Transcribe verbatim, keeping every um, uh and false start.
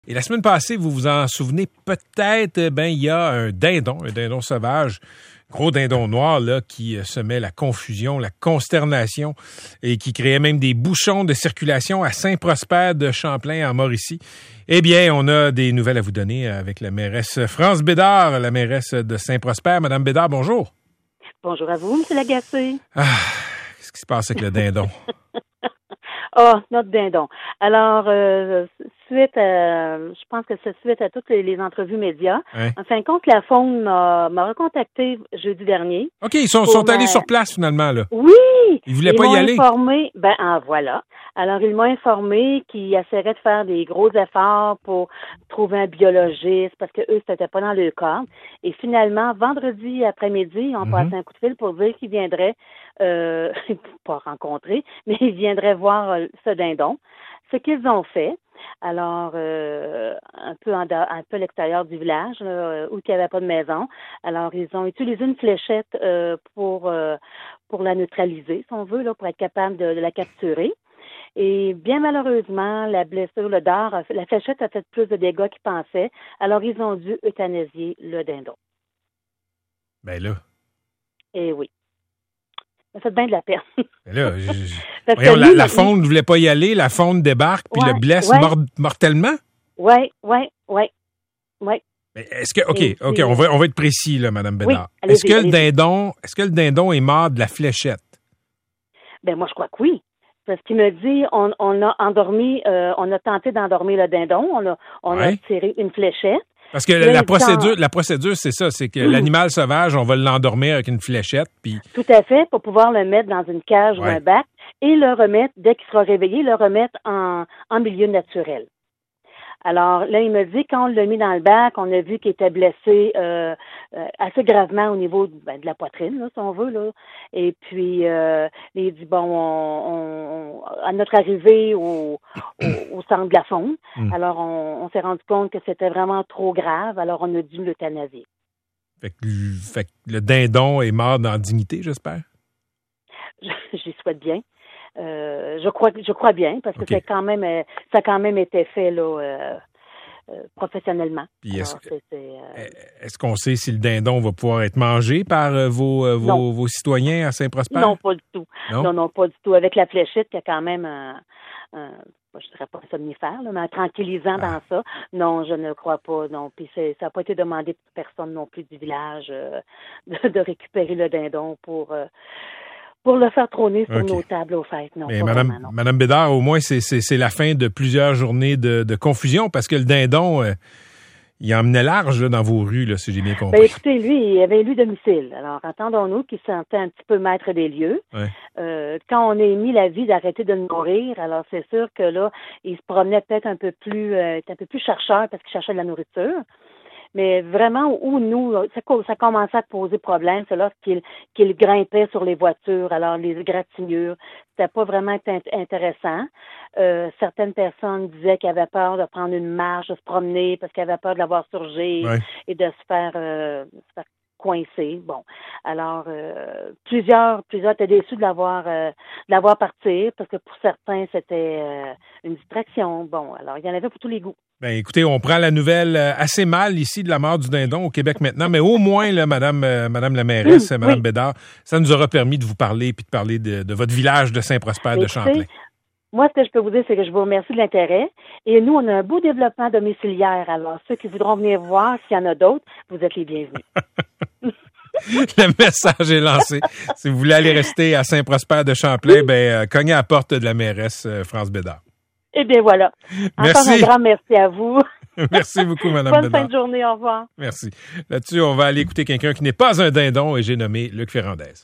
Et la semaine passée, vous vous en souvenez peut-être, ben il y a un dindon, un dindon sauvage, gros dindon noir là qui semait la confusion, la consternation et qui créait même des bouchons de circulation à Saint-Prosper de Champlain en Mauricie. Eh bien, on a des nouvelles à vous donner avec la mairesse France Bédard, la mairesse de Saint-Prosper. Madame Bédard, bonjour. Bonjour à vous, M. Lagacé. Ah, qu'est-ce qui se passe avec le dindon? Ah, oh, notre dindon. Alors, euh, suite à, je pense que c'est suite à toutes les, les entrevues médias. Hein? En fin de compte, la faune m'a, m'a recontacté jeudi dernier. OK, ils sont, sont ma... allés sur place finalement, là. Oui! Ils voulaient ils pas y aller? Informé, ben, ah, voilà. Alors, ils m'ont informé qu'ils essaieraient de faire des gros efforts pour trouver un biologiste parce que eux, c'était pas dans le cadre. Et finalement, vendredi après-midi, ils ont mm-hmm. passé un coup de fil pour dire qu'ils viendraient, euh, pas rencontrer, mais ils viendraient voir euh, ce dindon. Ce qu'ils ont fait. Alors, euh, un peu en, un peu à l'extérieur du village, là, où il n'y avait pas de maison. Alors, ils ont utilisé une fléchette euh, pour euh, pour la neutraliser, si on veut, là, pour être capable de, de la capturer. Et bien malheureusement, la blessure, le dard, la fléchette a fait plus de dégâts qu'ils pensaient. Alors, ils ont dû euthanasier le dindon. Ben là. Eh oui. Ça fait bien de la peine. Ben là, je, je... Voyons, lui, la, la faune ne voulait pas y aller, la faune débarque, puis ouais, le blesse ouais. mort, mortellement? Oui, oui, oui, oui. Est-ce que, OK, OK, on va, on va être précis, là, Mme Bédard. Oui, est-ce que le dindon, est-ce que le dindon est mort de la fléchette? Ben, moi, je crois que oui. Parce qu'il me dit, on, on a endormi, euh, on a tenté d'endormir le dindon, on a, on ouais. a tiré une fléchette. Parce que la, la procédure, la procédure, c'est ça, c'est que mmh. l'animal sauvage, on va l'endormir avec une fléchette, puis. Tout à fait, pour pouvoir le mettre dans une cage ouais. ou un bac et le remettre, dès qu'il sera réveillé, le remettre en, en milieu naturel. Alors là, il me dit, quand on l'a mis dans le bac, on a vu qu'il était blessé euh, euh, assez gravement au niveau ben, de la poitrine, là, si on veut. Là. Et puis, euh, il dit, bon, on, on, à notre arrivée au, au, au centre de la faune, mm. alors on, on s'est rendu compte que c'était vraiment trop grave, alors on a dû l'euthanasier. Fait que, fait que le dindon est mort dans la dignité, j'espère? J'y souhaite bien. Euh, je crois, je crois bien, parce que okay. c'est quand même, ça a quand même été fait là, euh, euh, professionnellement. Puis est-ce, Alors, c'est, c'est, euh... est-ce qu'on sait si le dindon va pouvoir être mangé par euh, vos, euh, vos, vos citoyens à Saint-Prosper? Non, pas du tout. Non, non, non pas du tout. Avec la fléchette, il y a quand même un, un je dirais pas un somnifère, là, mais un tranquillisant ah. dans ça. Non, je ne crois pas, non. Puis c'est, ça n'a pas été demandé par personne non plus du village euh, de, de récupérer le dindon pour... Euh, Pour le faire trôner sur okay. nos tables aux fêtes, non. Mais Madame, vraiment, non. Madame Bédard, au moins, c'est, c'est, c'est la fin de plusieurs journées de, de confusion parce que le dindon, euh, il emmenait large là, dans vos rues, là, si j'ai bien compris. Ben, écoutez, lui, il avait élu domicile. Alors, attendons-nous qu'il se sentait un petit peu maître des lieux. Ouais. Euh, quand on a émis l'avis d'arrêter de le nourrir, alors c'est sûr que là, il se promenait peut-être un peu plus, euh, un peu plus chercheur parce qu'il cherchait de la nourriture. Mais vraiment, où nous, ça, ça commençait à poser problème, c'est lorsqu'il qu'il grimpait sur les voitures, alors les égratignures, c'était pas vraiment intéressant. Euh, certaines personnes disaient qu'ils avaient peur de prendre une marche, de se promener, parce qu'ils avaient peur de l'avoir surgé ouais. et de se faire, euh, se faire coincé. Bon, alors euh, plusieurs, plusieurs étaient déçus de l'avoir, euh, de l'avoir partir, parce que pour certains c'était euh, une distraction. Bon, alors il y en avait pour tous les goûts. Ben, écoutez, on prend la nouvelle assez mal ici de la mort du dindon au Québec maintenant, mais au moins, là, Madame, euh, Madame la mairesse, oui, Madame oui. Bédard, ça nous aura permis de vous parler puis de parler de, de votre village de Saint-Prosper de Champlain. Moi, ce que je peux vous dire, c'est que je vous remercie de l'intérêt. Et nous, on a un beau développement domiciliaire. Alors, ceux qui voudront venir voir, s'il y en a d'autres, vous êtes les bienvenus. Le message est lancé. Si vous voulez aller rester à Saint-Prosper de Champlain, oui. ben, euh, cognez à la porte de la mairesse euh, France Bédard. Eh bien, voilà. Encore merci. Un grand merci à vous. Merci beaucoup, Mme Bonne Bédard. fin de journée. Au revoir. Merci. Là-dessus, on va aller écouter quelqu'un qui n'est pas un dindon et j'ai nommé Luc Ferrandez.